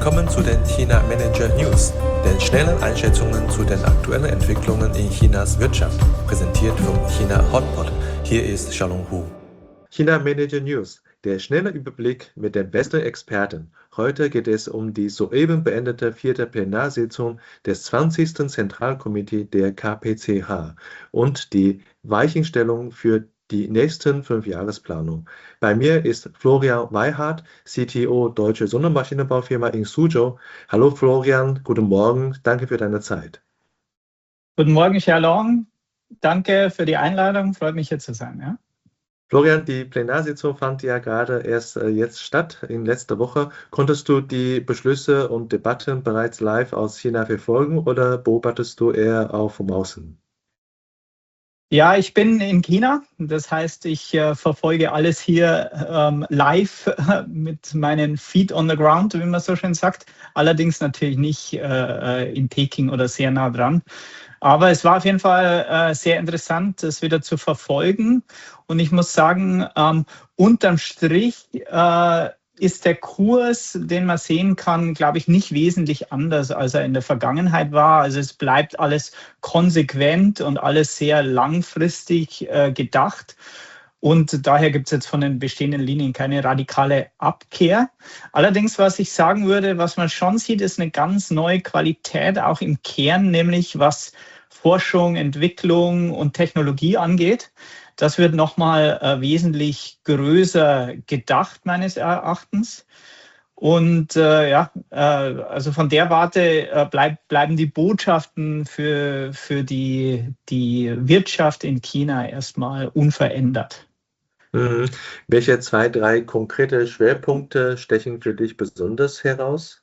Willkommen zu den China Manager News, den schnellen Einschätzungen zu den aktuellen Entwicklungen in Chinas Wirtschaft, präsentiert vom China Hotpot. Hier ist Xiaolong Hu. China Manager News, der schnelle Überblick mit den besten Experten. Heute geht es um die soeben beendete 4. Plenarsitzung des 20. Zentralkomitees der KPCH und die Weichenstellung für die nächsten 5-Jahresplanung. Bei mir ist Florian Weihardt, CTO Deutsche Sondermaschinenbaufirma in Suzhou. Hallo Florian, guten Morgen, danke für deine Zeit. Guten Morgen, Xiaolong. Danke für die Einladung, freut mich hier zu sein. Ja? Florian, die Plenarsitzung fand ja gerade erst jetzt statt, in letzter Woche. Konntest du die Beschlüsse und Debatten bereits live aus China verfolgen oder beobachtest du eher auch vom Außen? Ja, ich bin in China, das heißt, ich verfolge alles hier live mit meinen Feet on the ground, wie man so schön sagt. Allerdings natürlich nicht in Peking oder sehr nah dran. Aber es war auf jeden Fall sehr interessant, das wieder zu verfolgen. Und ich muss sagen, unterm Strich ist der Kurs, den man sehen kann, glaube ich, nicht wesentlich anders, als er in der Vergangenheit war. Also es bleibt alles konsequent und alles sehr langfristig gedacht. Und daher gibt es jetzt von den bestehenden Linien keine radikale Abkehr. Allerdings, was ich sagen würde, was man schon sieht, ist eine ganz neue Qualität, auch im Kern, nämlich was Forschung, Entwicklung und Technologie angeht. Das wird nochmal wesentlich größer gedacht, meines Erachtens. Und also von der Warte bleiben die Botschaften für die Wirtschaft in China erstmal unverändert. Welche 2, 3 konkrete Schwerpunkte stechen für dich besonders heraus?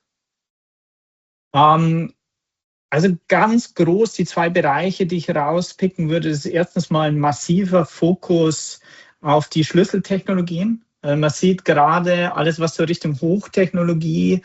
Also ganz groß die 2 Bereiche, die ich rauspicken würde, ist erstens mal ein massiver Fokus auf die Schlüsseltechnologien. Man sieht gerade alles, was so Richtung Hochtechnologie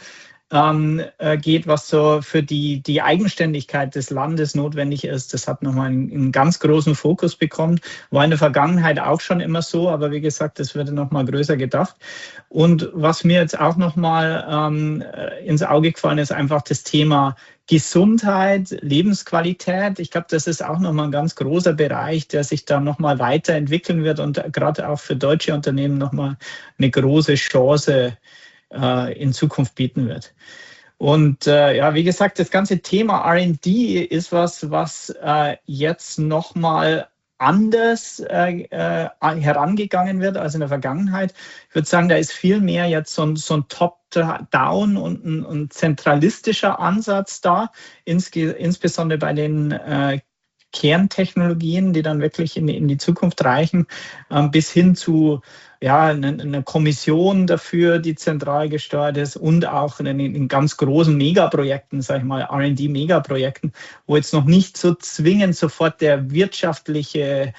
geht, was so für die Eigenständigkeit des Landes notwendig ist. Das hat nochmal einen ganz großen Fokus bekommen. War in der Vergangenheit auch schon immer so, aber wie gesagt, das wird nochmal größer gedacht. Und was mir jetzt auch nochmal ins Auge gefallen ist, einfach das Thema Gesundheit, Lebensqualität. Ich glaube, das ist auch nochmal ein ganz großer Bereich, der sich da nochmal weiterentwickeln wird und gerade auch für deutsche Unternehmen nochmal eine große Chance in Zukunft bieten wird. Und wie gesagt, das ganze Thema R&D ist was jetzt nochmal anders herangegangen wird als in der Vergangenheit. Ich würde sagen, da ist viel mehr jetzt so ein Top-Down und ein zentralistischer Ansatz da, insbesondere bei den Kerntechnologien, die dann wirklich in die Zukunft reichen, bis hin zu eine Kommission dafür, die zentral gesteuert ist und auch in ganz großen Megaprojekten, sage ich mal, R&D-Megaprojekten, wo jetzt noch nicht so zwingend sofort der wirtschaftliche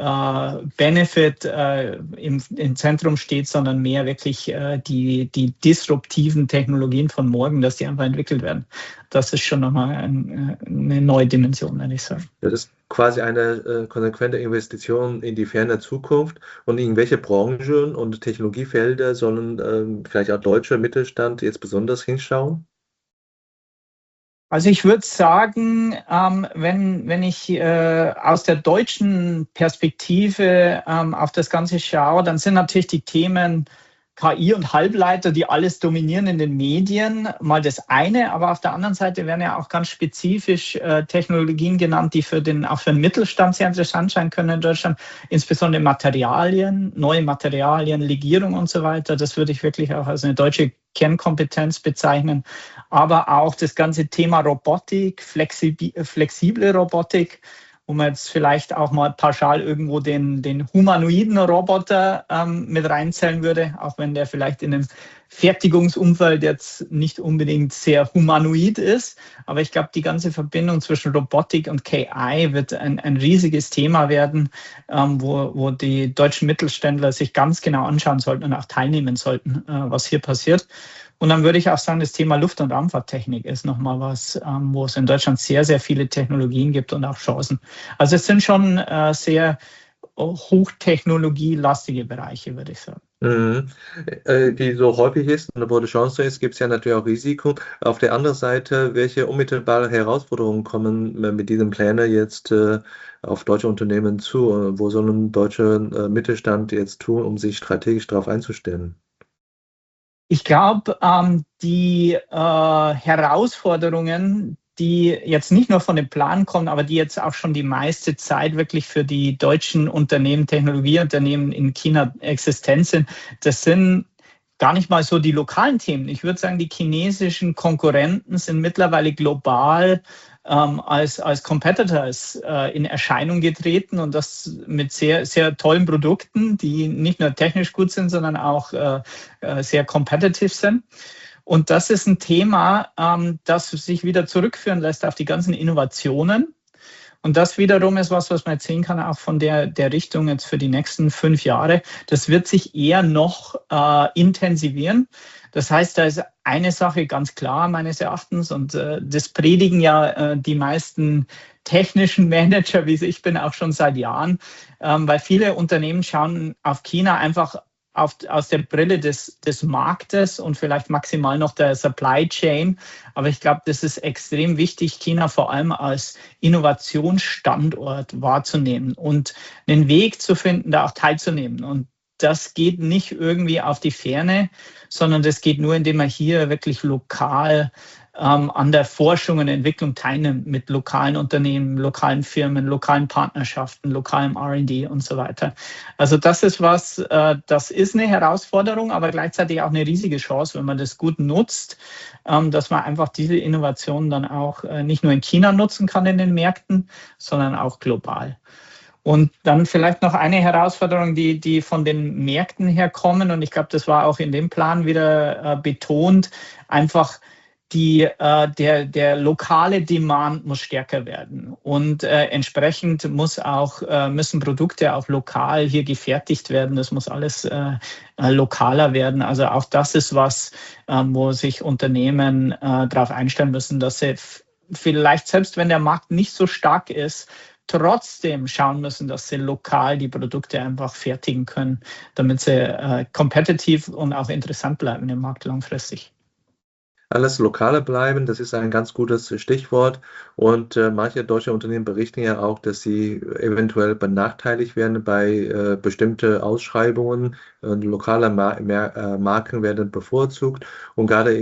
Benefit im Zentrum steht, sondern mehr wirklich die disruptiven Technologien von morgen, dass die einfach entwickelt werden. Das ist schon nochmal eine neue Dimension, würde ich sagen. Das ist quasi eine konsequente Investition in die ferne Zukunft. Und in welche Branchen und Technologiefelder sollen vielleicht auch deutsche Mittelstand jetzt besonders hinschauen? Also ich würde sagen, wenn ich aus der deutschen Perspektive auf das Ganze schaue, dann sind natürlich die Themen KI und Halbleiter, die alles dominieren in den Medien, mal das eine, aber auf der anderen Seite werden ja auch ganz spezifisch Technologien genannt, die auch für den Mittelstand sehr interessant sein können in Deutschland, insbesondere Materialien, neue Materialien, Legierung und so weiter. Das würde ich wirklich auch als eine deutsche Kernkompetenz bezeichnen, aber auch das ganze Thema Robotik, flexible Robotik, wo man jetzt vielleicht auch mal pauschal irgendwo den humanoiden Roboter mit reinzählen würde, auch wenn der vielleicht in einem Fertigungsumfeld jetzt nicht unbedingt sehr humanoid ist. Aber ich glaube, die ganze Verbindung zwischen Robotik und KI wird ein riesiges Thema werden, wo die deutschen Mittelständler sich ganz genau anschauen sollten und auch teilnehmen sollten, was hier passiert. Und dann würde ich auch sagen, das Thema Luft- und Raumfahrttechnik ist nochmal was, wo es in Deutschland sehr, sehr viele Technologien gibt und auch Chancen. Also es sind schon sehr hochtechnologielastige Bereiche, würde ich sagen. Mhm. Wie so häufig ist und wo die Chance ist, gibt es ja natürlich auch Risiko. Auf der anderen Seite, welche unmittelbare Herausforderungen kommen mit diesem Pläne jetzt auf deutsche Unternehmen zu? Wo sollen deutsche Mittelstand jetzt tun, um sich strategisch darauf einzustellen? Ich glaube, die Herausforderungen, die jetzt nicht nur von dem Plan kommen, aber die jetzt auch schon die meiste Zeit wirklich für die deutschen Unternehmen, Technologieunternehmen in China existent sind, das sind gar nicht mal so die lokalen Themen. Ich würde sagen, die chinesischen Konkurrenten sind mittlerweile global als Competitors in Erscheinung getreten und das mit sehr, sehr tollen Produkten, die nicht nur technisch gut sind, sondern auch sehr competitive sind. Und das ist ein Thema, das sich wieder zurückführen lässt auf die ganzen Innovationen. Und das wiederum ist was man jetzt sehen kann, auch von der Richtung jetzt für die nächsten 5 Jahre. Das wird sich eher noch intensivieren. Das heißt, da ist eine Sache ganz klar meines Erachtens und das predigen ja die meisten technischen Manager, wie ich bin, auch schon seit Jahren, weil viele Unternehmen schauen auf China einfach aus der Brille des Marktes und vielleicht maximal noch der Supply Chain. Aber ich glaube, das ist extrem wichtig, China vor allem als Innovationsstandort wahrzunehmen und einen Weg zu finden, da auch teilzunehmen. Und das geht nicht irgendwie auf die Ferne, sondern das geht nur, indem man hier wirklich lokal an der Forschung und Entwicklung teilnimmt mit lokalen Unternehmen, lokalen Firmen, lokalen Partnerschaften, lokalem R&D und so weiter. Also das ist was, das ist eine Herausforderung, aber gleichzeitig auch eine riesige Chance, wenn man das gut nutzt, dass man einfach diese Innovationen dann auch nicht nur in China nutzen kann in den Märkten, sondern auch global. Und dann vielleicht noch eine Herausforderung, die von den Märkten her kommen. Und ich glaube, das war auch in dem Plan wieder betont, einfach der lokale Demand muss stärker werden. Und entsprechend müssen Produkte auch lokal hier gefertigt werden. Das muss alles lokaler werden. Also auch das ist was, wo sich Unternehmen darauf einstellen müssen, dass sie vielleicht, selbst wenn der Markt nicht so stark ist, trotzdem schauen müssen, dass sie lokal die Produkte einfach fertigen können, damit sie kompetitiv und auch interessant bleiben im Markt langfristig. Alles Lokale bleiben, das ist ein ganz gutes Stichwort. Und manche deutsche Unternehmen berichten ja auch, dass sie eventuell benachteiligt werden bei bestimmten Ausschreibungen. Lokale Marken werden bevorzugt. Und gerade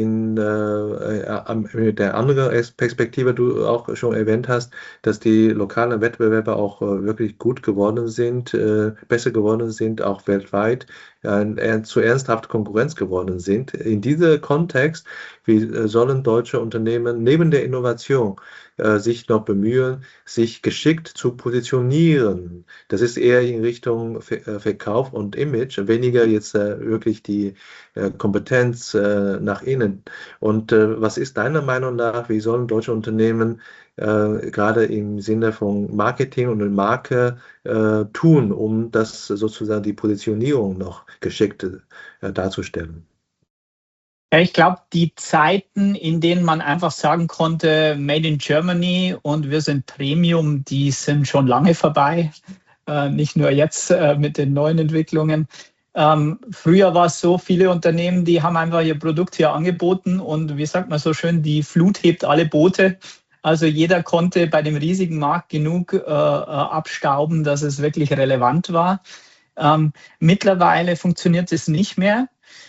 mit der anderen Perspektive, du auch schon erwähnt hast, dass die lokalen Wettbewerber auch wirklich gut geworden sind, besser geworden sind, auch weltweit, zu ernsthaft Konkurrenz geworden sind. In diesem Kontext, wie sollen deutsche Unternehmen neben der Innovation sich noch bemühen, sich geschickt zu positionieren? Das ist eher in Richtung Verkauf und Image, weniger jetzt wirklich die Kompetenz nach innen. Und was ist deiner Meinung nach, wie sollen deutsche Unternehmen gerade im Sinne von Marketing und Marke tun, um das sozusagen die Positionierung noch geschickt darzustellen? Ja, ich glaube, die Zeiten, in denen man einfach sagen konnte, Made in Germany und wir sind Premium, die sind schon lange vorbei. Nicht nur jetzt mit den neuen Entwicklungen. Früher war es so, viele Unternehmen, die haben einfach ihr Produkt hier angeboten und wie sagt man so schön, die Flut hebt alle Boote. Also jeder konnte bei dem riesigen Markt genug abstauben, dass es wirklich relevant war. Mittlerweile funktioniert es nicht mehr.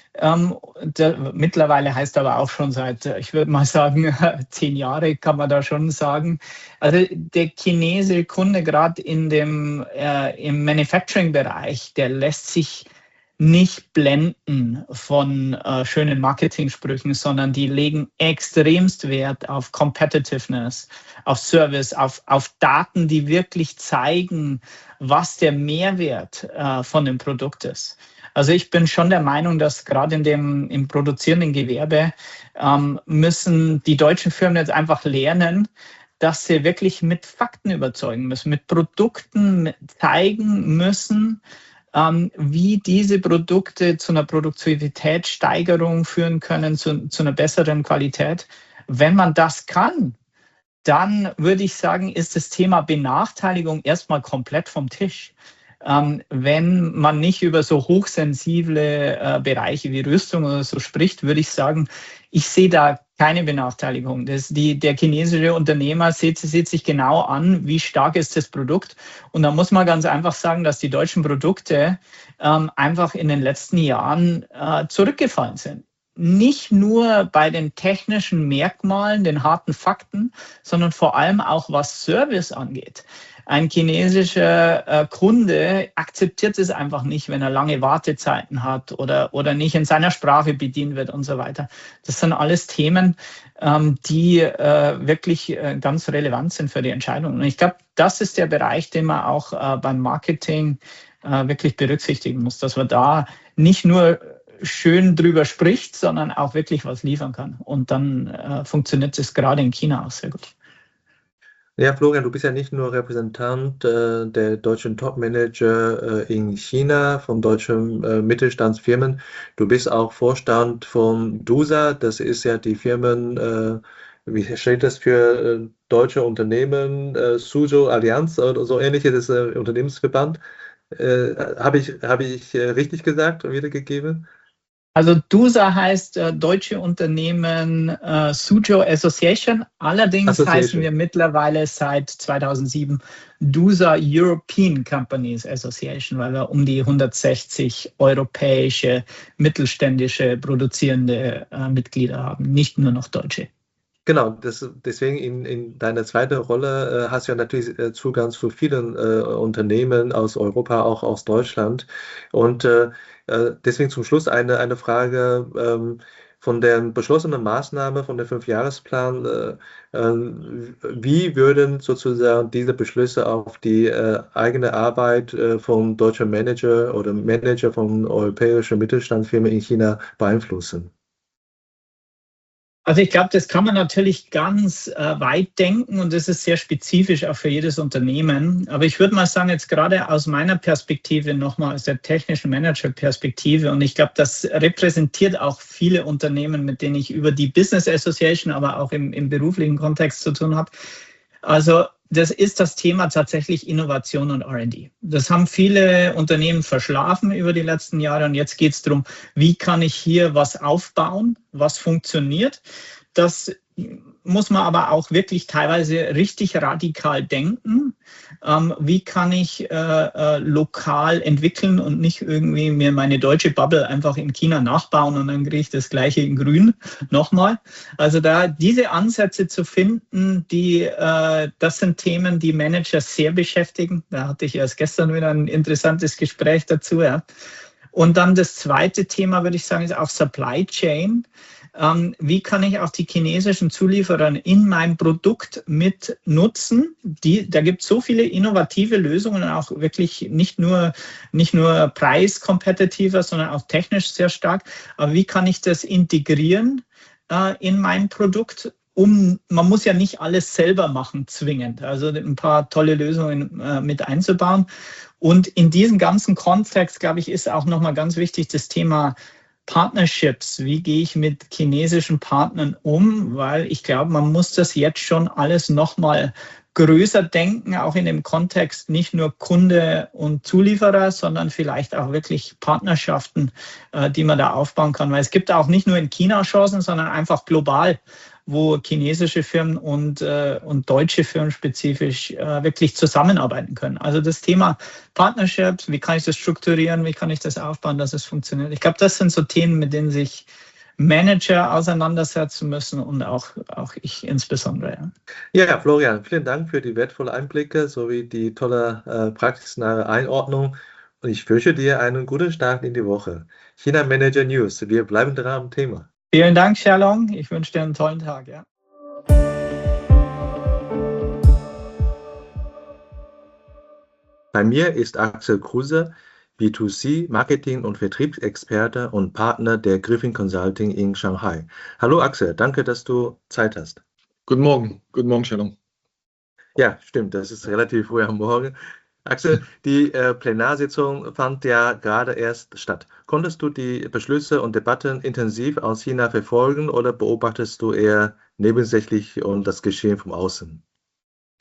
Mittlerweile heißt aber auch schon seit, ich würde mal sagen, 10 Jahre kann man da schon sagen. Also der chinesische Kunde gerade im Manufacturing-Bereich, der lässt sich nicht blenden von schönen Marketingsprüchen, sondern die legen extremst Wert auf Competitiveness, auf Service, auf Daten, die wirklich zeigen, was der Mehrwert von dem Produkt ist. Also ich bin schon der Meinung, dass gerade im produzierenden Gewerbe müssen die deutschen Firmen jetzt einfach lernen, dass sie wirklich mit Fakten überzeugen müssen, mit Produkten zeigen müssen, wie diese Produkte zu einer Produktivitätssteigerung führen können, zu einer besseren Qualität. Wenn man das kann, dann würde ich sagen, ist das Thema Benachteiligung erstmal komplett vom Tisch. Wenn man nicht über so hochsensible Bereiche wie Rüstung oder so spricht, würde ich sagen, ich sehe da keine Benachteiligung. Der chinesische Unternehmer sieht sich genau an, wie stark ist das Produkt. Und da muss man ganz einfach sagen, dass die deutschen Produkte einfach in den letzten Jahren zurückgefallen sind. Nicht nur bei den technischen Merkmalen, den harten Fakten, sondern vor allem auch was Service angeht. Ein chinesischer Kunde akzeptiert es einfach nicht, wenn er lange Wartezeiten hat oder nicht in seiner Sprache bedient wird und so weiter. Das sind alles Themen, die wirklich ganz relevant sind für die Entscheidung. Und ich glaube, das ist der Bereich, den man auch beim Marketing wirklich berücksichtigen muss, dass man da nicht nur schön drüber spricht, sondern auch wirklich was liefern kann. Und dann funktioniert es gerade in China auch sehr gut. Ja, Florian, du bist ja nicht nur Repräsentant der deutschen Top-Manager in China, von deutschen Mittelstandsfirmen. Du bist auch Vorstand von DUSA, das ist ja die Firmen, wie steht das für deutsche Unternehmen, Suzhou Allianz oder so ähnlich, das ist ein Unternehmensverband. Habe ich richtig gesagt und wiedergegeben? Also DUSA heißt Deutsche Unternehmen Suzhou Association. Allerdings heißen wir mittlerweile seit 2007 DUSA European Companies Association, weil wir um die 160 europäische mittelständische produzierende Mitglieder haben, nicht nur noch deutsche. Genau, deswegen in deiner zweiten Rolle hast du ja natürlich Zugang zu vielen Unternehmen aus Europa, auch aus Deutschland. Und deswegen zum Schluss eine Frage von der beschlossenen Maßnahme, von der 5-Jahresplan. Wie würden sozusagen diese Beschlüsse auf die eigene Arbeit von deutschen Manager oder Manager von europäischen Mittelstandsfirmen in China beeinflussen? Also ich glaube, das kann man natürlich ganz weit denken und das ist sehr spezifisch auch für jedes Unternehmen. Aber ich würde mal sagen, jetzt gerade aus meiner Perspektive nochmal, aus der technischen Manager-Perspektive, und ich glaube, das repräsentiert auch viele Unternehmen, mit denen ich über die Business Association, aber auch im beruflichen Kontext zu tun habe. Also das ist das Thema tatsächlich Innovation und R&D. Das haben viele Unternehmen verschlafen über die letzten Jahre und jetzt geht es darum, wie kann ich hier was aufbauen, was funktioniert. Das muss man aber auch wirklich teilweise richtig radikal denken. Wie kann ich lokal entwickeln und nicht irgendwie mir meine deutsche Bubble einfach in China nachbauen und dann kriege ich das Gleiche in Grün nochmal. Also da diese Ansätze zu finden, das sind Themen, die Manager sehr beschäftigen. Da hatte ich erst gestern wieder ein interessantes Gespräch dazu. Ja. Und dann das zweite Thema, würde ich sagen, ist auch Supply Chain. Wie kann ich auch die chinesischen Zulieferer in meinem Produkt mit nutzen? Da gibt es so viele innovative Lösungen, auch wirklich nicht nur preiskompetitiver, sondern auch technisch sehr stark. Aber wie kann ich das integrieren in mein Produkt? Man muss ja nicht alles selber machen, zwingend. Also ein paar tolle Lösungen mit einzubauen. Und in diesem ganzen Kontext, glaube ich, ist auch nochmal ganz wichtig das Thema Partnerships. Wie gehe ich mit chinesischen Partnern um? Weil ich glaube, man muss das jetzt schon alles nochmal größer denken, auch in dem Kontext nicht nur Kunde und Zulieferer, sondern vielleicht auch wirklich Partnerschaften, die man da aufbauen kann. Weil es gibt auch nicht nur in China Chancen, sondern einfach global, wo chinesische Firmen und deutsche Firmen spezifisch wirklich zusammenarbeiten können. Also das Thema Partnerships, wie kann ich das strukturieren, wie kann ich das aufbauen, dass es funktioniert. Ich glaube, das sind so Themen, mit denen sich Manager auseinandersetzen müssen und auch ich insbesondere. Ja, Florian, vielen Dank für die wertvollen Einblicke sowie die tolle praxisnahe Einordnung. Und ich wünsche dir einen guten Start in die Woche. China Manager News, wir bleiben dran am Thema. Vielen Dank, Xiaolong. Ich wünsche dir einen tollen Tag. Ja. Bei mir ist Axel Kruse, B2C Marketing- und Vertriebsexperte und Partner der Griffin Consulting in Shanghai. Hallo Axel, danke, dass du Zeit hast. Guten Morgen, Xiaolong. Ja, stimmt, das ist relativ früh am Morgen. Axel, die Plenarsitzung fand ja gerade erst statt. Konntest du die Beschlüsse und Debatten intensiv aus China verfolgen oder beobachtest du eher nebensächlich und das Geschehen von außen?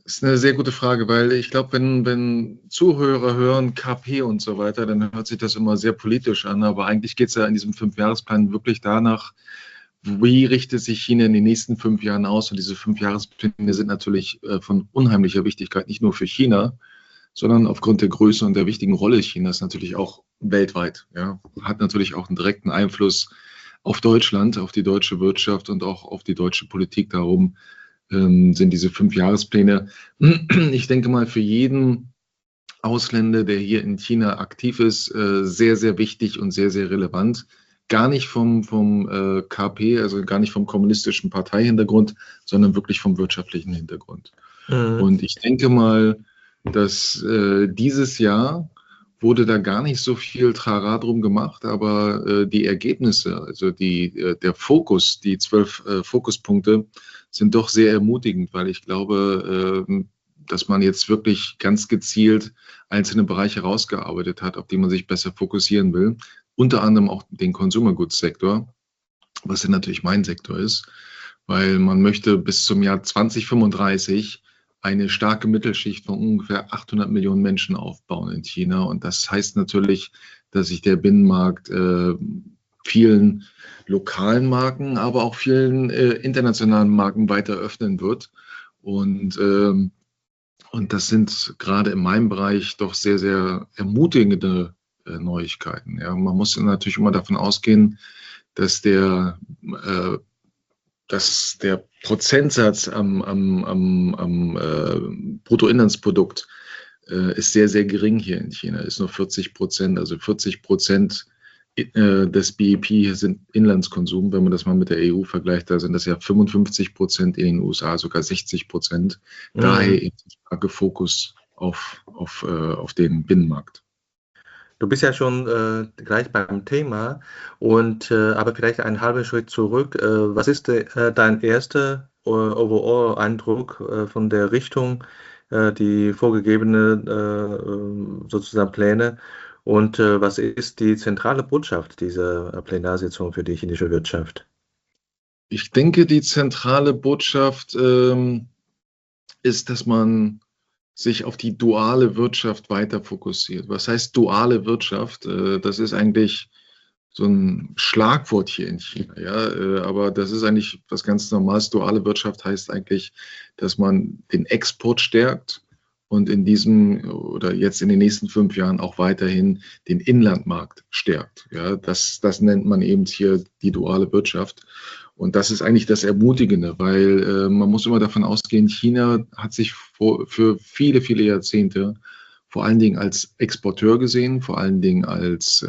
Das ist eine sehr gute Frage, weil ich glaube, wenn Zuhörer hören KP und so weiter, dann hört sich das immer sehr politisch an. Aber eigentlich geht es ja in diesem Fünfjahresplan wirklich danach, wie richtet sich China in den nächsten 5 Jahren aus? Und diese 5-Jahrespläne sind natürlich von unheimlicher Wichtigkeit, nicht nur für China, sondern aufgrund der Größe und der wichtigen Rolle Chinas natürlich auch weltweit. Ja, hat natürlich auch einen direkten Einfluss auf Deutschland, auf die deutsche Wirtschaft und auch auf die deutsche Politik. Darum sind diese 5-Jahrespläne, ich denke mal, für jeden Ausländer, der hier in China aktiv ist, sehr, sehr wichtig und sehr, sehr relevant. Gar nicht vom KP, also gar nicht vom kommunistischen Parteihintergrund, sondern wirklich vom wirtschaftlichen Hintergrund. Und ich denke mal, dass dieses Jahr wurde da gar nicht so viel Trara drum gemacht, aber die Ergebnisse, also der Fokus, die 12 Fokuspunkte sind doch sehr ermutigend, weil ich glaube, dass man jetzt wirklich ganz gezielt einzelne Bereiche rausgearbeitet hat, auf die man sich besser fokussieren will. Unter anderem auch den Consumer Goods Sektor, was ja natürlich mein Sektor ist, weil man möchte bis zum Jahr 2035 eine starke Mittelschicht von ungefähr 800 Millionen Menschen aufbauen in China. Und das heißt natürlich, dass sich der Binnenmarkt vielen lokalen Marken, aber auch vielen internationalen Marken weiter öffnen wird. Und das sind gerade in meinem Bereich doch sehr, sehr ermutigende Neuigkeiten. Ja, man muss natürlich immer davon ausgehen, dass der Prozentsatz am Bruttoinlandsprodukt ist sehr, sehr gering hier in China, ist nur 40%. Also 40% des BIP sind Inlandskonsum. Wenn man das mal mit der EU vergleicht, da sind das ja 55%, in den USA sogar 60%. Daher eben der starke Fokus auf den Binnenmarkt. Du bist ja schon gleich beim Thema aber vielleicht einen halben Schritt zurück. Was ist dein erster Overall-Eindruck von der Richtung, die vorgegebene sozusagen Pläne und was ist die zentrale Botschaft dieser Plenarsitzung für die chinesische Wirtschaft? Ich denke, die zentrale Botschaft ist, dass man sich auf die duale Wirtschaft weiter fokussiert. Was heißt duale Wirtschaft? Das ist eigentlich so ein Schlagwort hier in China, ja, aber das ist eigentlich was ganz Normales. Duale Wirtschaft heißt eigentlich, dass man den Export stärkt und in diesem oder jetzt in den nächsten 5 Jahren auch weiterhin den Inlandmarkt stärkt. Ja, das nennt man eben hier die duale Wirtschaft. Und das ist eigentlich das Ermutigende, weil man muss immer davon ausgehen, China hat sich für viele, viele Jahrzehnte vor allen Dingen als Exporteur gesehen, vor allen Dingen als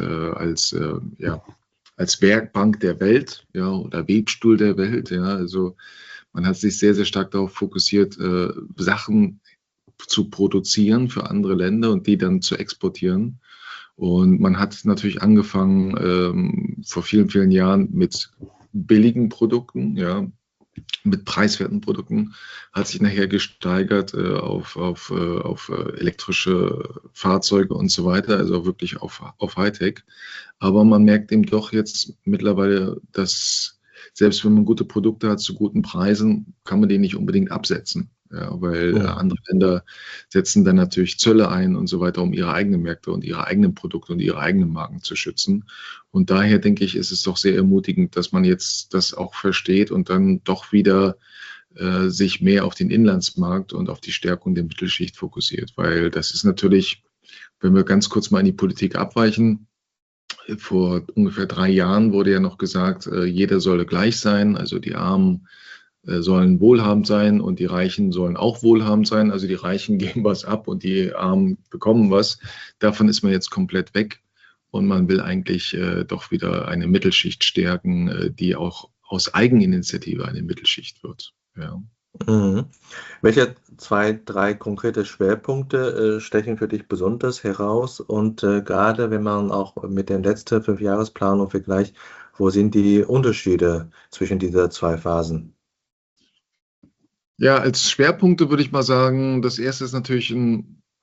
Werkbank der Welt, ja, oder Webstuhl der Welt. Ja. Also man hat sich sehr, sehr stark darauf fokussiert, Sachen zu produzieren für andere Länder und die dann zu exportieren. Und man hat natürlich angefangen vor vielen, vielen Jahren mit billigen Produkten, ja, mit preiswerten Produkten, hat sich nachher gesteigert auf elektrische Fahrzeuge und so weiter, also wirklich auf Hightech. Aber man merkt eben doch jetzt mittlerweile, dass selbst wenn man gute Produkte hat zu guten Preisen, kann man die nicht unbedingt absetzen. Ja, weil andere Länder setzen dann natürlich Zölle ein und so weiter, um ihre eigenen Märkte und ihre eigenen Produkte und ihre eigenen Marken zu schützen. Und daher denke ich, ist es doch sehr ermutigend, dass man jetzt das auch versteht und dann doch wieder sich mehr auf den Inlandsmarkt und auf die Stärkung der Mittelschicht fokussiert. Weil das ist natürlich, wenn wir ganz kurz mal in die Politik abweichen, vor ungefähr 3 Jahren wurde ja noch gesagt, jeder solle gleich sein, also die Armen sollen wohlhabend sein und die Reichen sollen auch wohlhabend sein. Also die Reichen geben was ab und die Armen bekommen was. Davon ist man jetzt komplett weg und man will eigentlich doch wieder eine Mittelschicht stärken, die auch aus Eigeninitiative eine Mittelschicht wird. Ja. Mhm. Welche 2, 3 konkrete Schwerpunkte stechen für dich besonders heraus? Und gerade wenn man auch mit dem letzten 5-Jahresplanung vergleicht, wo sind die Unterschiede zwischen dieser 2 Phasen? Ja, als Schwerpunkte würde ich mal sagen, das erste ist natürlich ein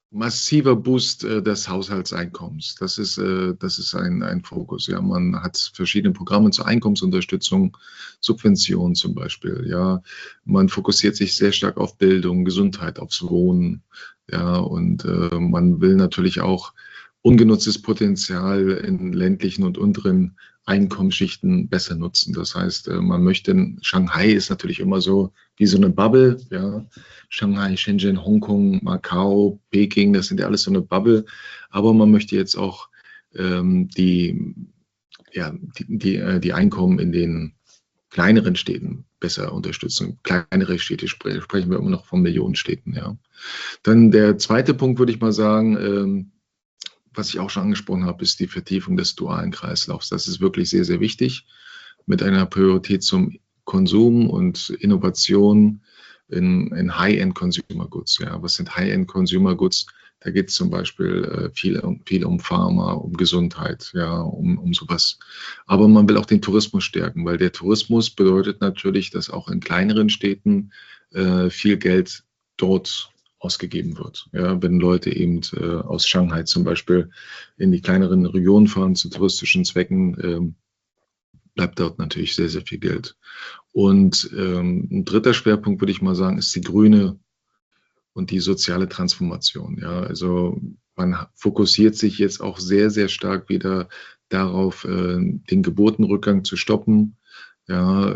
massiver Boost des Haushaltseinkommens. Das ist ein Fokus. Ja, man hat verschiedene Programme zur Einkommensunterstützung, Subventionen zum Beispiel. Ja, man fokussiert sich sehr stark auf Bildung, Gesundheit, aufs Wohnen. Ja, und man will natürlich auch ungenutztes Potenzial in ländlichen und unteren Einkommensschichten besser nutzen. Das heißt, man möchte, Shanghai ist natürlich immer so wie so eine Bubble, ja. Shanghai, Shenzhen, Hongkong, Macau, Peking, das sind ja alles so eine Bubble. Aber man möchte jetzt auch die Einkommen in den kleineren Städten besser unterstützen. Kleinere Städte sprechen wir immer noch von Millionenstädten, ja. Dann der zweite Punkt, würde ich mal sagen, was ich auch schon angesprochen habe, ist die Vertiefung des dualen Kreislaufs. Das ist wirklich sehr, sehr wichtig, mit einer Priorität zum Konsum und Innovation in High-End Consumer Goods. Ja, was sind High-End Consumer Goods? Da geht es zum Beispiel viel um Pharma, um Gesundheit, ja, um sowas. Aber man will auch den Tourismus stärken, weil der Tourismus bedeutet natürlich, dass auch in kleineren Städten viel Geld dort ausgegeben wird. Ja, wenn Leute eben aus Shanghai zum Beispiel in die kleineren Regionen fahren zu touristischen Zwecken, bleibt dort natürlich sehr, sehr viel Geld. Und ein dritter Schwerpunkt, würde ich mal sagen, ist die grüne und die soziale Transformation. Ja, also man fokussiert sich jetzt auch sehr, sehr stark wieder darauf, den Geburtenrückgang zu stoppen. Ja,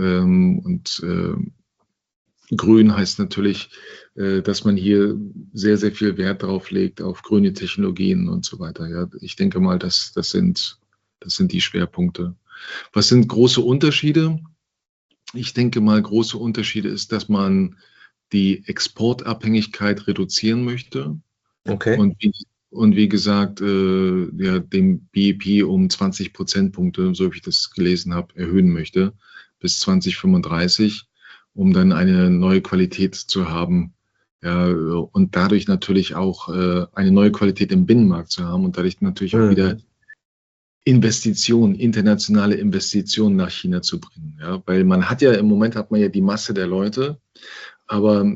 grün heißt natürlich, dass man hier sehr, sehr viel Wert drauf legt auf grüne Technologien und so weiter. Ja, ich denke mal, das sind die Schwerpunkte. Was sind große Unterschiede? Ich denke mal, große Unterschiede ist, dass man die Exportabhängigkeit reduzieren möchte. Okay. Und wie gesagt, dem BIP um 20 Prozentpunkte, so wie ich das gelesen habe, erhöhen möchte bis 2035, um dann eine neue Qualität zu haben. Ja, und dadurch natürlich auch eine neue Qualität im Binnenmarkt zu haben und dadurch natürlich auch wieder internationale Investitionen nach China zu bringen. Ja, weil im Moment hat man ja die Masse der Leute, aber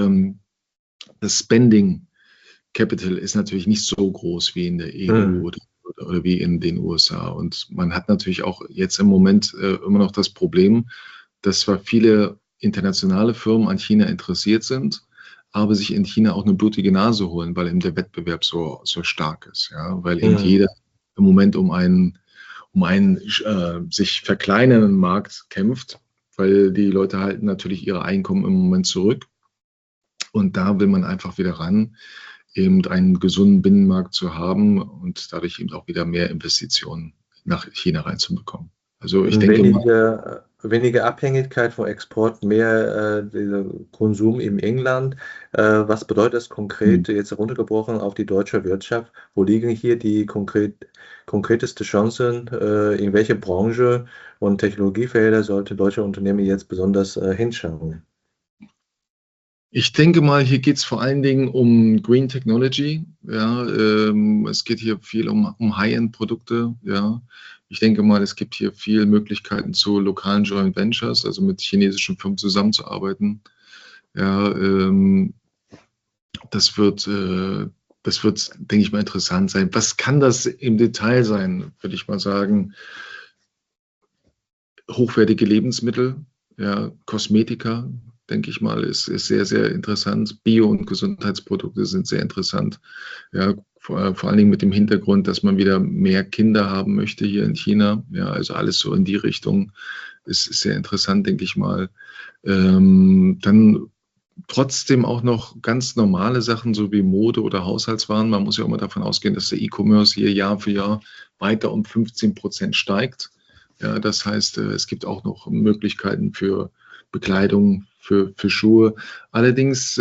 das Spending Capital ist natürlich nicht so groß wie in der EU oder wie in den USA. Und man hat natürlich auch jetzt im Moment immer noch das Problem, dass zwar viele internationale Firmen an China interessiert sind, aber sich in China auch eine blutige Nase holen, weil eben der Wettbewerb so stark ist. Ja? Weil eben jeder im Moment um einen sich verkleinernden Markt kämpft, weil die Leute halten natürlich ihre Einkommen im Moment zurück. Und da will man einfach wieder ran, eben einen gesunden Binnenmarkt zu haben und dadurch eben auch wieder mehr Investitionen nach China reinzubekommen. Also ich denke weniger Abhängigkeit vom Export, mehr dieser Konsum in England. Was bedeutet das konkret, jetzt runtergebrochen auf die deutsche Wirtschaft? Wo liegen hier die konkreteste Chancen? In welche Branche und Technologiefelder sollte deutsche Unternehmen jetzt besonders hinschauen? Ich denke mal, hier geht es vor allen Dingen um Green Technology. Ja, es geht hier viel um High-End-Produkte. Ja, ich denke mal, es gibt hier viele Möglichkeiten zu lokalen Joint Ventures, also mit chinesischen Firmen zusammenzuarbeiten. Ja, das wird, denke ich mal, interessant sein. Was kann das im Detail sein, würde ich mal sagen? Hochwertige Lebensmittel, ja, Kosmetika, denke ich mal, ist sehr, sehr interessant. Bio- und Gesundheitsprodukte sind sehr interessant. Ja, vor allen Dingen mit dem Hintergrund, dass man wieder mehr Kinder haben möchte hier in China. Ja, also alles so in die Richtung ist sehr interessant, denke ich mal. Dann trotzdem auch noch ganz normale Sachen, so wie Mode oder Haushaltswaren. Man muss ja immer davon ausgehen, dass der E-Commerce hier Jahr für Jahr weiter um 15% steigt. Ja, das heißt, es gibt auch noch Möglichkeiten für Bekleidung, für Schuhe. Allerdings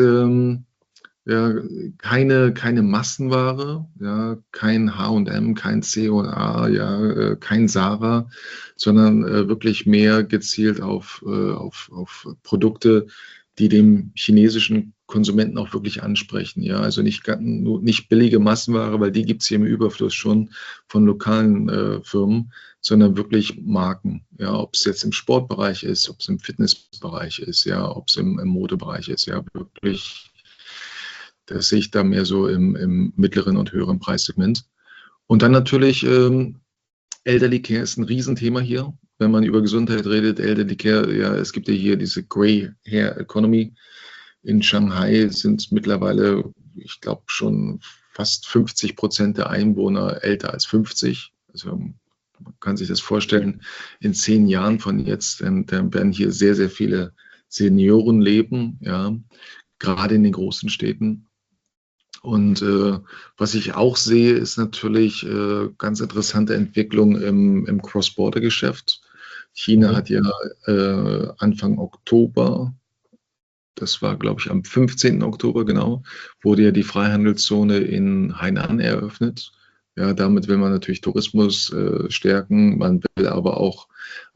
keine Massenware, ja, kein H&M, kein C&A, ja, kein Zara, sondern wirklich mehr gezielt auf Produkte, die dem chinesischen Konsumenten auch wirklich ansprechen. Ja, also nicht billige Massenware, weil die gibt es hier im Überfluss schon von lokalen Firmen, sondern wirklich Marken. Ja, ob es jetzt im Sportbereich ist, ob es im Fitnessbereich ist, ja, ob es im Modebereich ist, ja, wirklich Das sehe ich da mehr so im mittleren und höheren Preissegment. Und dann natürlich Elderly Care ist ein Riesenthema hier. Wenn man über Gesundheit redet, Elderly Care, ja, es gibt ja hier diese Grey Hair Economy. In Shanghai sind mittlerweile, ich glaube, schon fast 50% der Einwohner älter als 50. Also man kann sich das vorstellen, in 10 Jahren von jetzt, dann werden hier sehr, sehr viele Senioren leben, ja, gerade in den großen Städten. Und was ich auch sehe, ist natürlich ganz interessante Entwicklung im Cross-Border-Geschäft. China hat ja Anfang Oktober, das war, glaube ich, am 15. Oktober genau, wurde ja die Freihandelszone in Hainan eröffnet. Ja, damit will man natürlich Tourismus stärken. Man will aber auch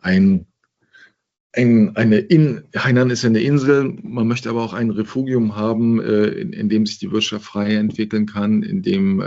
Hainan ist ja eine Insel, man möchte aber auch ein Refugium haben, in dem sich die Wirtschaft frei entwickeln kann, in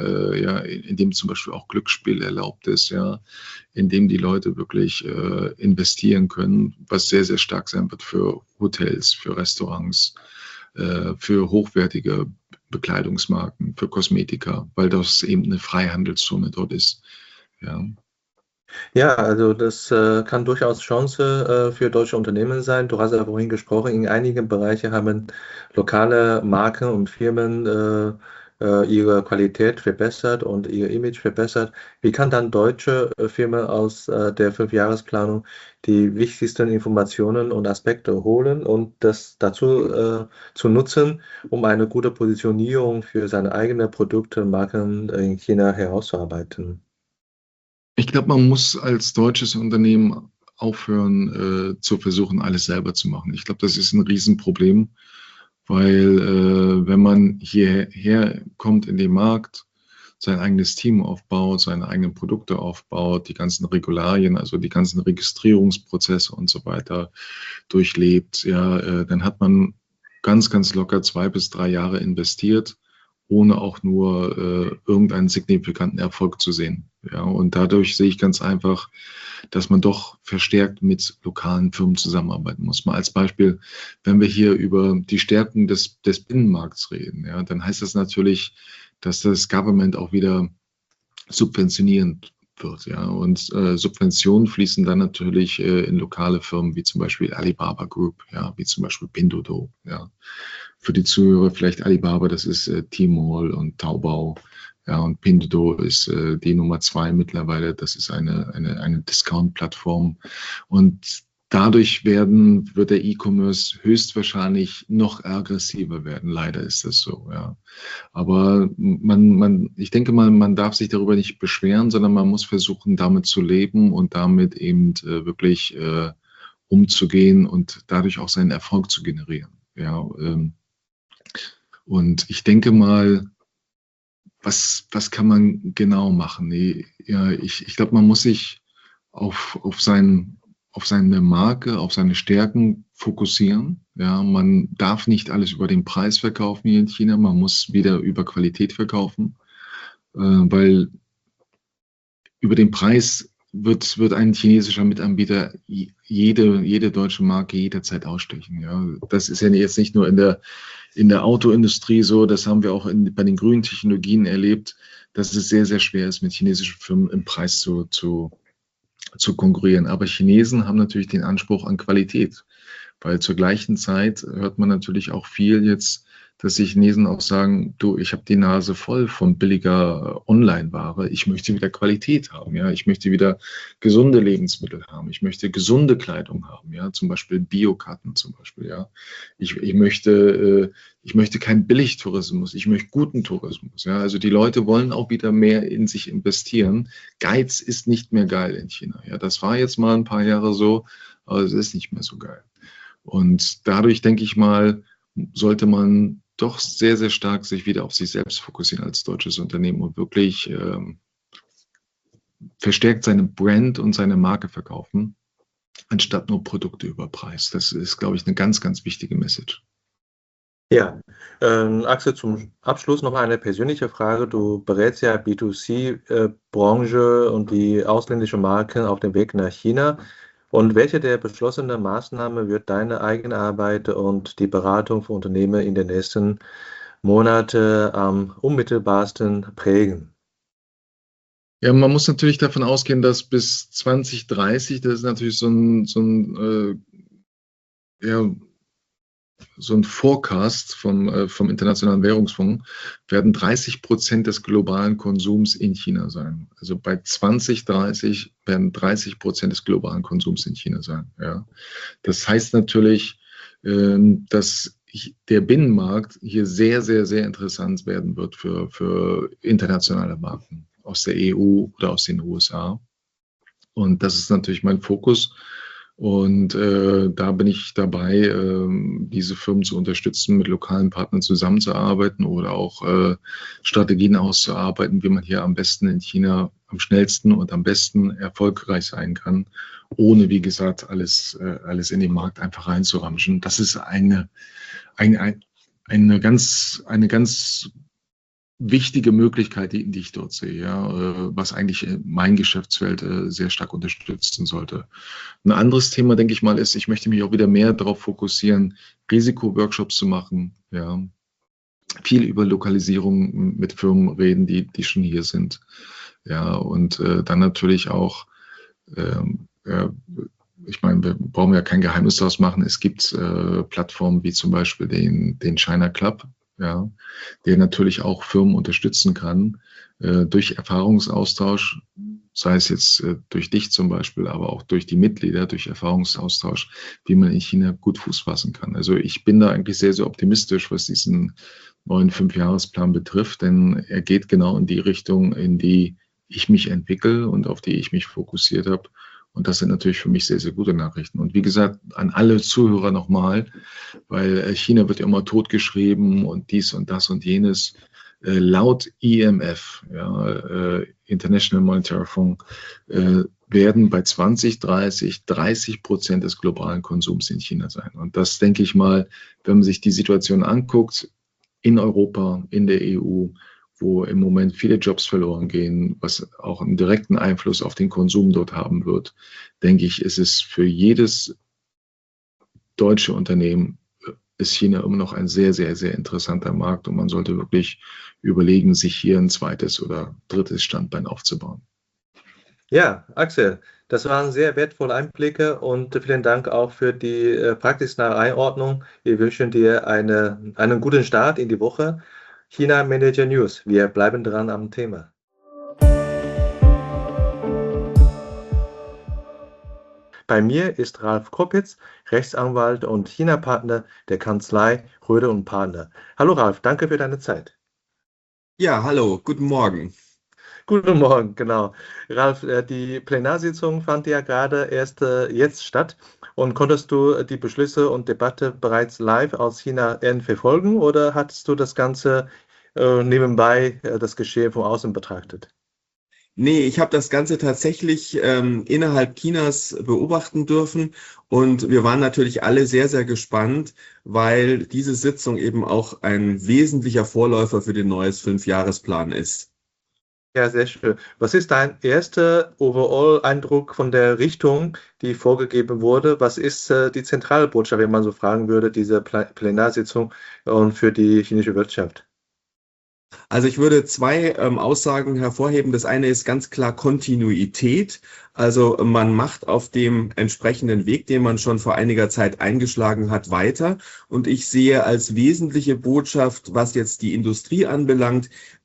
dem zum Beispiel auch Glücksspiel erlaubt ist, ja, in dem die Leute wirklich investieren können, was sehr, sehr stark sein wird für Hotels, für Restaurants, für hochwertige Bekleidungsmarken, für Kosmetika, weil das eben eine Freihandelszone dort ist. Ja. Ja, also das kann durchaus Chance für deutsche Unternehmen sein. Du hast ja vorhin gesprochen, in einigen Bereichen haben lokale Marken und Firmen ihre Qualität verbessert und ihr Image verbessert. Wie kann dann deutsche Firmen aus der Fünfjahresplanung die wichtigsten Informationen und Aspekte holen und das dazu zu nutzen, um eine gute Positionierung für seine eigenen Produkte und Marken in China herauszuarbeiten? Ich glaube, man muss als deutsches Unternehmen aufhören, zu versuchen, alles selber zu machen. Ich glaube, das ist ein Riesenproblem, weil wenn man hierher kommt in den Markt, sein eigenes Team aufbaut, seine eigenen Produkte aufbaut, die ganzen Regularien, also die ganzen Registrierungsprozesse und so weiter durchlebt, ja, dann hat man ganz, ganz locker 2 bis 3 Jahre investiert, ohne auch nur irgendeinen signifikanten Erfolg zu sehen. Ja, und dadurch sehe ich ganz einfach, dass man doch verstärkt mit lokalen Firmen zusammenarbeiten muss. Mal als Beispiel, wenn wir hier über die Stärkung des Binnenmarkts reden, ja, dann heißt das natürlich, dass das Government auch wieder subventionieren wird. Ja, und Subventionen fließen dann natürlich in lokale Firmen wie zum Beispiel Alibaba Group, ja, wie zum Beispiel Pinduoduo. Ja. Für die Zuhörer vielleicht Alibaba, das ist Tmall und Taobao. Ja, und Pinduoduo ist die Nummer 2 mittlerweile. Das ist eine Discount-Plattform. Und dadurch wird der E-Commerce höchstwahrscheinlich noch aggressiver werden. Leider ist das so, ja. Aber ich denke mal, man darf sich darüber nicht beschweren, sondern man muss versuchen, damit zu leben und damit eben wirklich umzugehen und dadurch auch seinen Erfolg zu generieren. Ja, und ich denke mal, was kann man genau machen? Ja, ich glaube, man muss sich auf seine Marke, auf seine Stärken fokussieren. Ja, man darf nicht alles über den Preis verkaufen hier in China. Man muss wieder über Qualität verkaufen, weil über den Preis wird ein chinesischer Mitanbieter jede deutsche Marke jederzeit ausstechen. Ja, das ist ja jetzt nicht nur in der Autoindustrie so, das haben wir auch bei den grünen Technologien erlebt, dass es sehr, sehr schwer ist, mit chinesischen Firmen im Preis zu konkurrieren. Aber Chinesen haben natürlich den Anspruch an Qualität, weil zur gleichen Zeit hört man natürlich auch viel jetzt, dass die Chinesen auch sagen, du, ich habe die Nase voll von billiger Online-Ware, ich möchte wieder Qualität haben, ja, ich möchte wieder gesunde Lebensmittel haben, ich möchte gesunde Kleidung haben, ja, zum Beispiel Biokarten zum Beispiel, ja, ich möchte keinen Billigtourismus, ich möchte guten Tourismus, ja, also die Leute wollen auch wieder mehr in sich investieren. Geiz ist nicht mehr geil in China, ja, das war jetzt mal ein paar Jahre so, aber es ist nicht mehr so geil. Und dadurch, denke ich mal, sollte man doch sehr, sehr stark sich wieder auf sich selbst fokussieren als deutsches Unternehmen und wirklich verstärkt seine Brand und seine Marke verkaufen, anstatt nur Produkte über Preis. Das ist, glaube ich, eine ganz, ganz wichtige Message. Ja, Axel, zum Abschluss noch eine persönliche Frage. Du berätst ja B2C-Branche und die ausländischen Marken auf dem Weg nach China. Und welche der beschlossenen Maßnahmen wird deine eigene Arbeit und die Beratung für Unternehmen in den nächsten Monate am unmittelbarsten prägen? Ja, man muss natürlich davon ausgehen, dass bis 2030, das ist natürlich so ein Forecast vom Internationalen Währungsfonds, werden 30% des globalen Konsums in China sein. Also bei 2030 werden 30% des globalen Konsums in China sein. Ja. Das heißt natürlich, dass der Binnenmarkt hier sehr, sehr, sehr interessant werden wird für internationale Marken aus der EU oder aus den USA. Und das ist natürlich mein Fokus. Und da bin ich dabei, diese Firmen zu unterstützen, mit lokalen Partnern zusammenzuarbeiten oder auch Strategien auszuarbeiten, wie man hier am besten in China am schnellsten und am besten erfolgreich sein kann, ohne, wie gesagt, alles in den Markt einfach reinzuramschen. Das ist eine ganz wichtige Möglichkeit, die ich dort sehe, ja, was eigentlich mein Geschäftsfeld sehr stark unterstützen sollte. Ein anderes Thema, denke ich mal, ist, ich möchte mich auch wieder mehr darauf fokussieren, Risikoworkshops zu machen, ja, viel über Lokalisierung mit Firmen reden, die schon hier sind, ja, und dann natürlich auch, ich meine, wir brauchen ja kein Geheimnis daraus machen, es gibt Plattformen wie zum Beispiel den China Club, ja, der natürlich auch Firmen unterstützen kann durch Erfahrungsaustausch, sei es jetzt durch dich zum Beispiel, aber auch durch die Mitglieder, durch Erfahrungsaustausch, wie man in China gut Fuß fassen kann. Also ich bin da eigentlich sehr, sehr optimistisch, was diesen neuen 5-Jahresplan betrifft, denn er geht genau in die Richtung, in die ich mich entwickle und auf die ich mich fokussiert habe. Und das sind natürlich für mich sehr, sehr gute Nachrichten. Und wie gesagt, an alle Zuhörer nochmal, weil China wird ja immer totgeschrieben und dies und das und jenes. Laut IMF, ja, International Monetary Fund, werden bei 2030 30% des globalen Konsums in China sein. Und das, denke ich mal, wenn man sich die Situation anguckt, in Europa, in der EU, wo im Moment viele Jobs verloren gehen, was auch einen direkten Einfluss auf den Konsum dort haben wird, denke ich, ist es für jedes deutsche Unternehmen, ist China immer noch ein sehr, sehr, sehr interessanter Markt und man sollte wirklich überlegen, sich hier ein zweites oder drittes Standbein aufzubauen. Ja, Axel, das waren sehr wertvolle Einblicke und vielen Dank auch für die praxisnahe Einordnung. Wir wünschen dir einen guten Start in die Woche. China Manager News. Wir bleiben dran am Thema. Bei mir ist Ralf Koppitz, Rechtsanwalt und China-Partner der Kanzlei Röde und Partner. Hallo Ralf, danke für deine Zeit. Ja, hallo, guten Morgen. Guten Morgen, genau. Ralf, die Plenarsitzung fand ja gerade erst jetzt statt. Und konntest du die Beschlüsse und Debatte bereits live aus China verfolgen oder hattest du das Ganze nebenbei das Geschehen von außen betrachtet? Nee, ich habe das Ganze tatsächlich innerhalb Chinas beobachten dürfen und wir waren natürlich alle sehr, sehr gespannt, weil diese Sitzung eben auch ein wesentlicher Vorläufer für den neues 5-Jahresplan ist. Ja, sehr schön. Was ist dein erster Overall-Eindruck von der Richtung, die vorgegeben wurde? Was ist die zentrale Botschaft, wenn man so fragen würde, dieser Plenarsitzung und für die chinesische Wirtschaft? Also ich würde zwei Aussagen hervorheben. Das eine ist ganz klar Kontinuität. Also man macht auf dem entsprechenden Weg, den man schon vor einiger Zeit eingeschlagen hat, weiter. Und ich sehe als wesentliche Botschaft, was jetzt die Industrie anbelangt,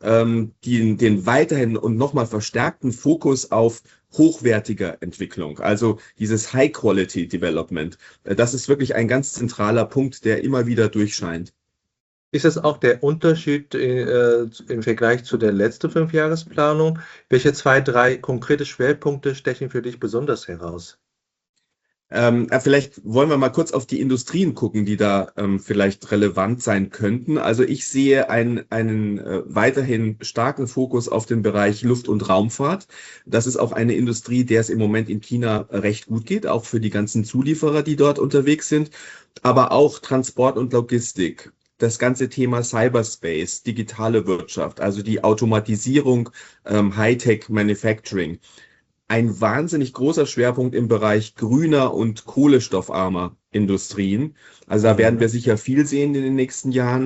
den weiterhin und nochmal verstärkten Fokus auf hochwertiger Entwicklung, also dieses High-Quality-Development. Das ist wirklich ein ganz zentraler Punkt, der immer wieder durchscheint. Ist es auch der Unterschied im Vergleich zu der letzten 5-Jahresplanung? Welche 2, 3 konkrete Schwerpunkte stechen für dich besonders heraus? Vielleicht wollen wir mal kurz auf die Industrien gucken, die da vielleicht relevant sein könnten. Also ich sehe einen weiterhin starken Fokus auf den Bereich Luft- und Raumfahrt. Das ist auch eine Industrie, der es im Moment in China recht gut geht, auch für die ganzen Zulieferer, die dort unterwegs sind, aber auch Transport und Logistik. Das ganze Thema Cyberspace, digitale Wirtschaft, also die Automatisierung, Hightech Manufacturing. Ein wahnsinnig großer Schwerpunkt im Bereich grüner und kohlenstoffarmer Industrien. Also da werden wir sicher viel sehen in den nächsten Jahren.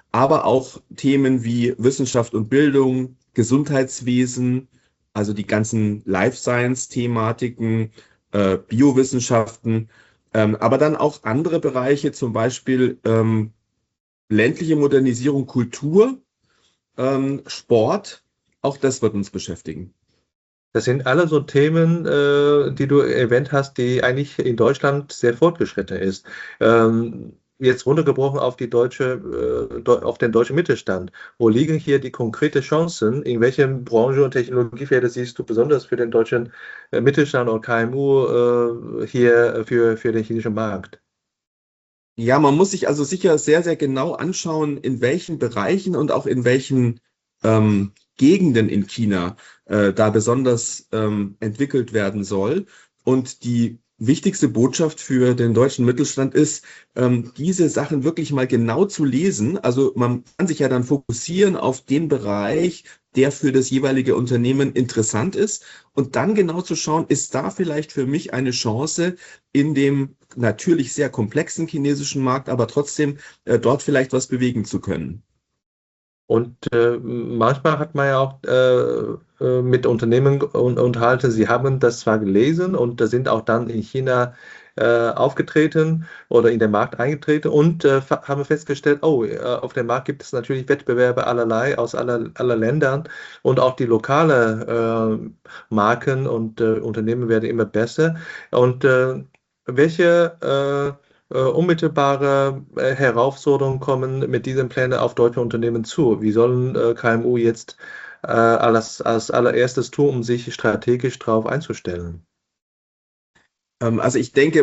aber auch Themen wie Wissenschaft und Bildung, Gesundheitswesen, also die ganzen Life Science-Thematiken, Biowissenschaften, aber dann auch andere Bereiche, zum Beispiel ländliche Modernisierung, Kultur, Sport, auch das wird uns beschäftigen. Das sind alle so Themen, die du erwähnt hast, die eigentlich in Deutschland sehr fortgeschritten ist. Jetzt runtergebrochen auf auf den deutschen Mittelstand. Wo liegen hier die konkreten Chancen? In welchen Branchen und Technologiefelder siehst du besonders für den deutschen Mittelstand oder KMU hier für den chinesischen Markt? Ja, man muss sich also sicher sehr, sehr genau anschauen, in welchen Bereichen und auch in welchen Gegenden in China da besonders entwickelt werden soll. Und die wichtigste Botschaft für den deutschen Mittelstand ist, diese Sachen wirklich mal genau zu lesen. Also man kann sich ja dann fokussieren auf den Bereich, der für das jeweilige Unternehmen interessant ist und dann genau zu schauen, ist da vielleicht für mich eine Chance in dem natürlich sehr komplexen chinesischen Markt, aber trotzdem dort vielleicht was bewegen zu können. Und manchmal hat man ja auch mit Unternehmen unterhalten, sie haben das zwar gelesen und sind auch dann in China aufgetreten oder in den Markt eingetreten und haben festgestellt, oh, auf dem Markt gibt es natürlich Wettbewerbe allerlei aus aller Ländern und auch die lokale Marken und Unternehmen werden immer besser. Und welche unmittelbare Herausforderungen kommen mit diesen Plänen auf deutsche Unternehmen zu? Wie sollen KMU jetzt als allererstes tun, um sich strategisch darauf einzustellen? Also ich denke,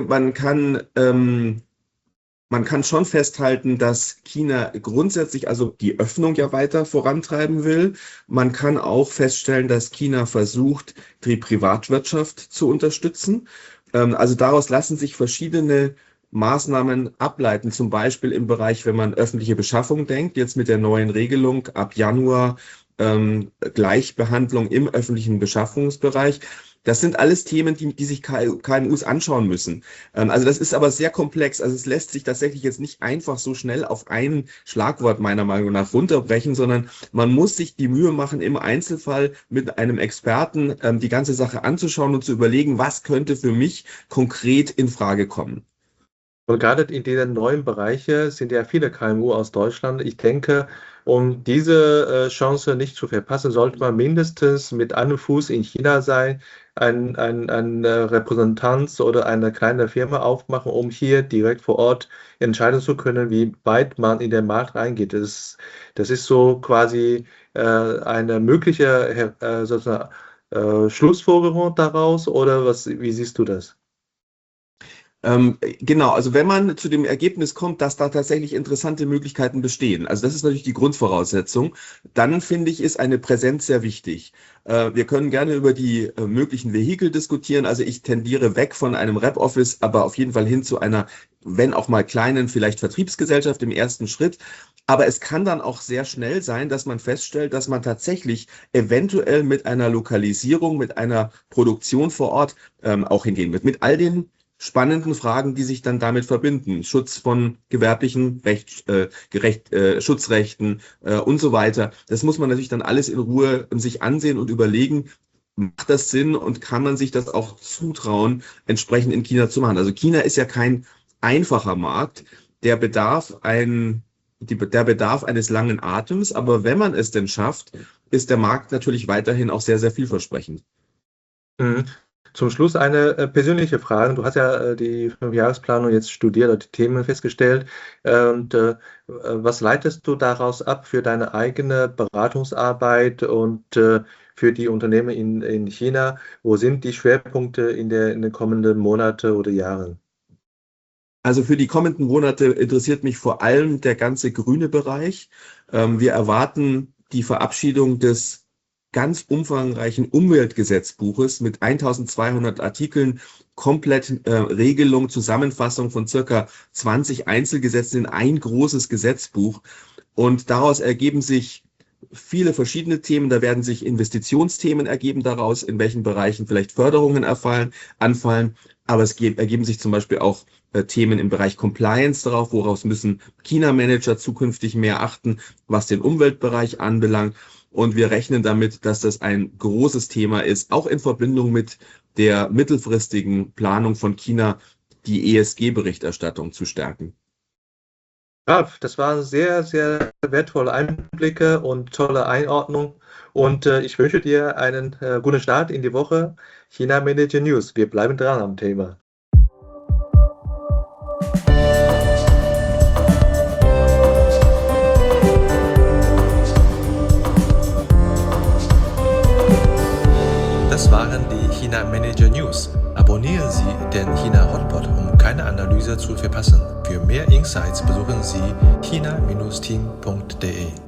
man kann schon festhalten, dass China grundsätzlich also die Öffnung ja weiter vorantreiben will. Man kann auch feststellen, dass China versucht, die Privatwirtschaft zu unterstützen. Also daraus lassen sich verschiedene Maßnahmen ableiten, zum Beispiel im Bereich, wenn man öffentliche Beschaffung denkt, jetzt mit der neuen Regelung ab Januar Gleichbehandlung im öffentlichen Beschaffungsbereich. Das sind alles Themen, die sich KMUs anschauen müssen. Also das ist aber sehr komplex. Also es lässt sich tatsächlich jetzt nicht einfach so schnell auf ein Schlagwort meiner Meinung nach runterbrechen, sondern man muss sich die Mühe machen, im Einzelfall mit einem Experten die ganze Sache anzuschauen und zu überlegen, was könnte für mich konkret in Frage kommen. Und gerade in diesen neuen Bereichen sind ja viele KMU aus Deutschland. Ich denke, um diese Chance nicht zu verpassen, sollte man mindestens mit einem Fuß in China sein, eine Repräsentanz oder eine kleine Firma aufmachen, um hier direkt vor Ort entscheiden zu können, wie weit man in den Markt reingeht. Das ist so quasi eine mögliche sozusagen, Schlussfolgerung daraus, oder wie siehst du das? Genau, also wenn man zu dem Ergebnis kommt, dass da tatsächlich interessante Möglichkeiten bestehen, also das ist natürlich die Grundvoraussetzung, dann finde ich, ist eine Präsenz sehr wichtig. Wir können gerne über die möglichen Vehikel diskutieren, also ich tendiere weg von einem Rep-Office, aber auf jeden Fall hin zu einer, wenn auch mal kleinen, vielleicht Vertriebsgesellschaft im ersten Schritt. Aber es kann dann auch sehr schnell sein, dass man feststellt, dass man tatsächlich eventuell mit einer Lokalisierung, mit einer Produktion vor Ort auch hingehen wird, mit all den spannenden Fragen, die sich dann damit verbinden. Schutz von gewerblichen Schutzrechten und so weiter. Das muss man natürlich dann alles in Ruhe sich ansehen und überlegen, macht das Sinn und kann man sich das auch zutrauen, entsprechend in China zu machen. Also China ist ja kein einfacher Markt. Der bedarf eines langen Atems, aber wenn man es denn schafft, ist der Markt natürlich weiterhin auch sehr, sehr vielversprechend. Mhm. Zum Schluss eine persönliche Frage. Du hast ja die 5-Jahresplanung jetzt studiert oder die Themen festgestellt. Und was leitest du daraus ab für deine eigene Beratungsarbeit und für die Unternehmen in China? Wo sind die Schwerpunkte in den kommenden Monaten oder Jahren? Also für die kommenden Monate interessiert mich vor allem der ganze grüne Bereich. Wir erwarten die Verabschiedung des ganz umfangreichen Umweltgesetzbuches mit 1200 Artikeln, komplett Regelung, Zusammenfassung von circa 20 Einzelgesetzen in ein großes Gesetzbuch. Und daraus ergeben sich viele verschiedene Themen. Da werden sich Investitionsthemen ergeben daraus, in welchen Bereichen vielleicht Förderungen anfallen. Aber es ergeben sich zum Beispiel auch Themen im Bereich Compliance darauf, woraus müssen China-Manager zukünftig mehr achten, was den Umweltbereich anbelangt. Und wir rechnen damit, dass das ein großes Thema ist, auch in Verbindung mit der mittelfristigen Planung von China, die ESG-Berichterstattung zu stärken. Ja, das waren sehr, sehr wertvolle Einblicke und tolle Einordnung. Und ich wünsche dir einen guten Start in die Woche. China Manager News. Wir bleiben dran am Thema. Das waren die China Manager News. Abonnieren Sie den China Hotpot, um keine Analyse zu verpassen. Für mehr Insights besuchen Sie china-team.de.